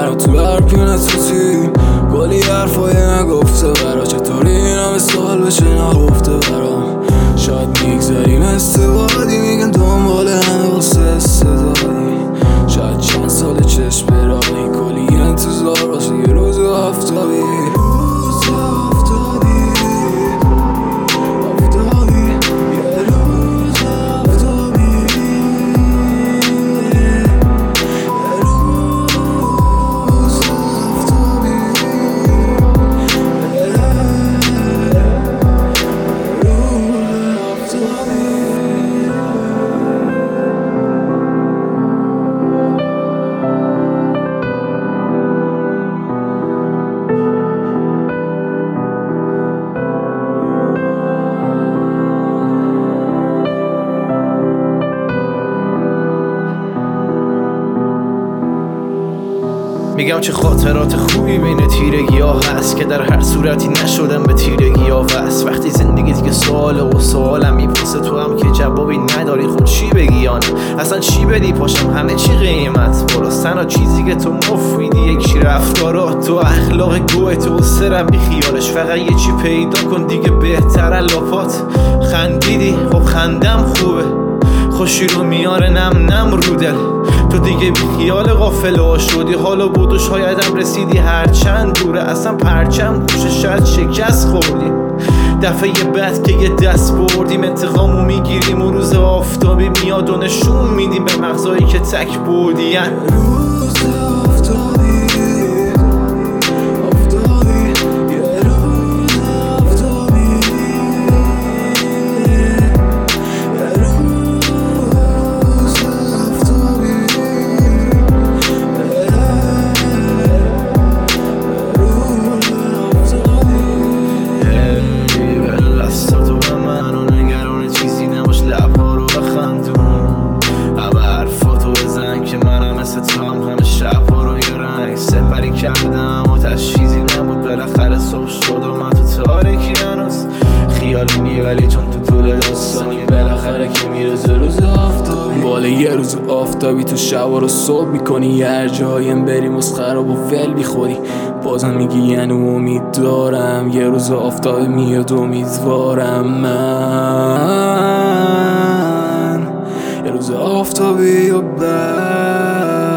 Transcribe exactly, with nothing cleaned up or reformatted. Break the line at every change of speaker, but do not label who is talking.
مرا تو هر پیونه توتی کلی حرفای نگفته برا چطوری این همه سال بشه نگفته برام شاید میگذاریم استوادی میگن دنبال همه واسه استعدادی شاید چند سال چشم برانی کلی انتظار واسه یه روز آفتابی
میگم چه خاطرات خوبی بین تیرگی ها هست که در هر صورتی نشدم به تیرگی ها وست. وقتی زندگی دیگه سوال و سوالم میپرسه تو هم که جوابی نداری خود چی بگی یا نه اصلا چی بدی پاشم همه چی قیمت بالاست تنها چیزی که تو مفیدی یکی رفتارات تو اخلاق گوه تو سرم بی خیالش فقط یه چی پیدا کن دیگه بهتره لاپات خندیدی خب خندم خوبه خوشی رو میاره نم نم رو دل تو دیگه بی خیال غافل شدی حالا بود و شایدم رسیدی هر چند دوره اصلا پرچم گوشه شاید شکست خوردی دفعه بعد که یه دست بردیم انتقامو میگیریم و روز آفتابی میاد و نشون میدیم به مغزایی که تک بودی کردم و تشخیصی نبود بالاخره صبح شد و من تو تاریکی هنوز خیالی نی ولی چون تو طول داستانی بالاخره که میرزه روز آفتابی
بالا یه روز آفتابی تو شب رو صبح میکنی یه هر جایم بری مسخراب و ول میخوری بازم میگی یعنی امید دارم یه روز آفتابی میاد امیدوارم من یه روز آفتابی و بعد